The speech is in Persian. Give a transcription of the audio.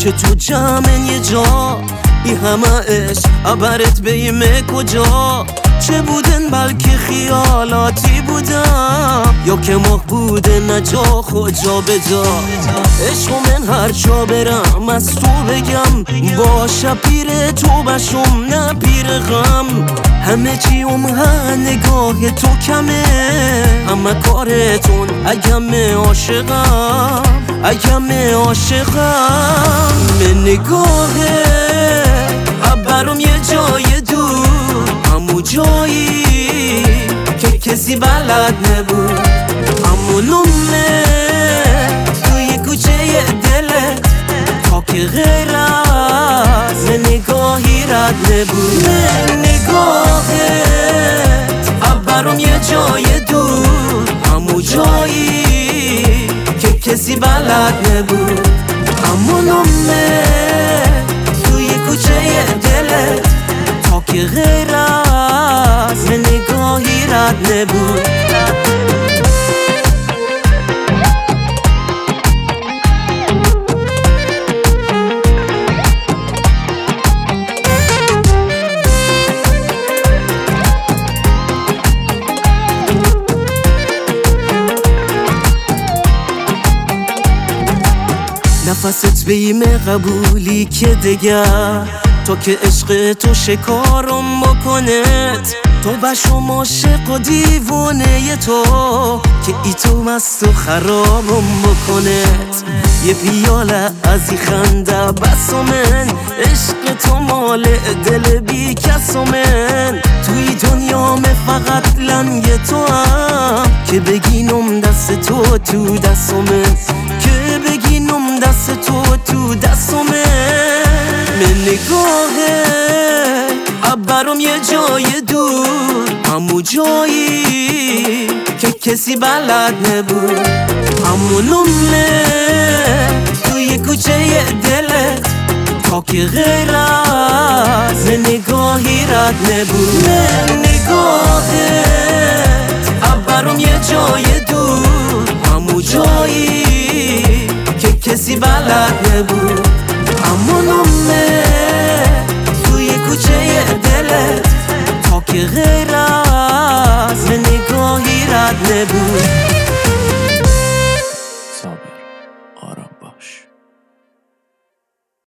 که تو جمع یه جا ای همه عشق عبرت بیمه کجا چه بودن بلکه خیالاتی بودم یا که ماه بوده نجا خود جا به جا عشق من هر جا برم از تو بگم باشه پیر تو بشم نه پیر غم همه چیم ها نگاه تو کمه همه کارتون اگم عاشقم اگم عاشقم من نگاهه برام یه جای دور همون جایی که کسی بلد نبود همونمه توی کوچه دلت تا که غیر از نگاهی رد نبود نگاهت برام یه جای دور همون جایی که کسی بلد نبود همونمه توی کوچه دلت تا که غیر از نگاهی رد نبود نفست بیمه قبولی که دگر تا که عشق تو شکارم بکند تو بشم عاشق و دیوانه تو که ای تو مست و خرابم بکند یه پیاله از ای خنده بس من عشق تو مال دل بی کس من توی دنیا فقط لنگ تو هم که بگینم دست تو دست من که بگینم دست تو دست من نگاهه برام یه جای دور همون جایی که کسی بلد نبود همونمه توی کوچه دلت تا که غیر از نگاهی رد نبود نگاهت برام یه جای دور همون جایی که کسی بلد نبود همون